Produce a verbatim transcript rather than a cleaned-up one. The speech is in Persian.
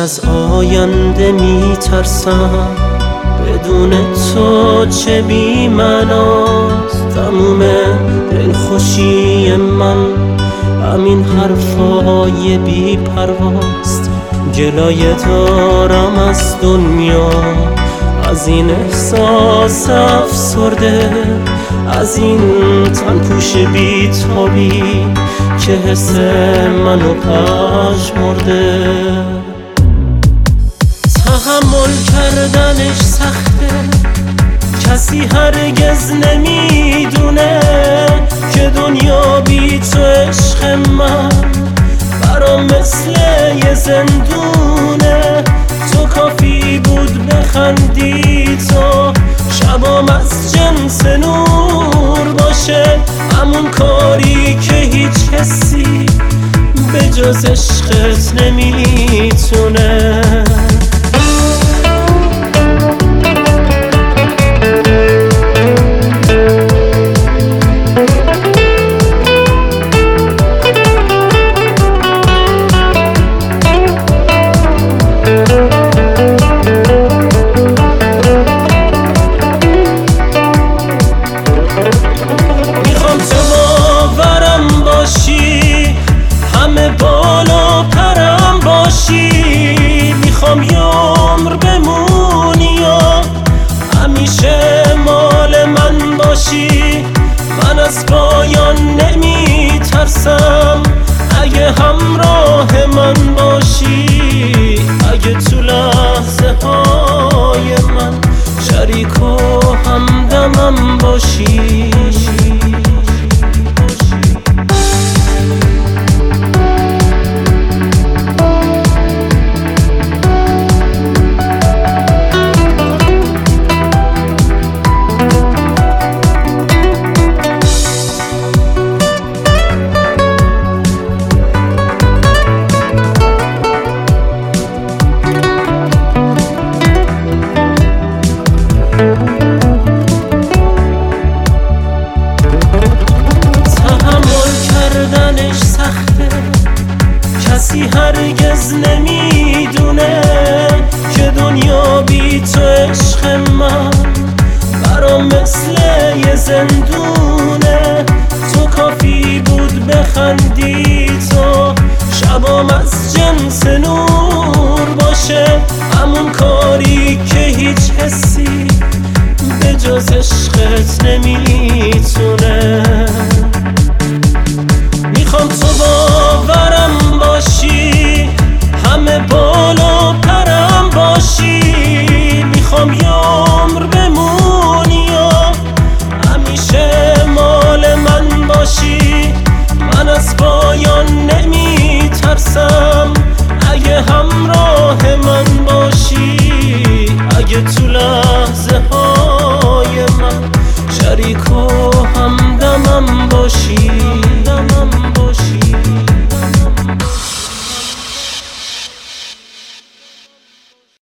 از آینده میترسم، بدون تو چه بی معناست. تموم دلخوشی من همین حرفای بی پرواست. گلایه دارم از دنیا، از این احساس افسرده، از این تن پوش بی تابی که حس منو پژمرده. تحمل کردنش سخته، کسی هرگز نمیدونه که دنیا بی تو عشق من برام مثل یه زندونه. تو کافی بود بخندی تو، شبام از جنس نور باشه، همون کاری که هیچ حسی به جز عشقت نمیتونه. بالا پرم باشی، میخوام یه عمر بمونی یا همیشه مال من باشی. من از پایان نمیترسم اگه همراه من باشی، اگه تو لحظه های من شریک و همدمم باشی.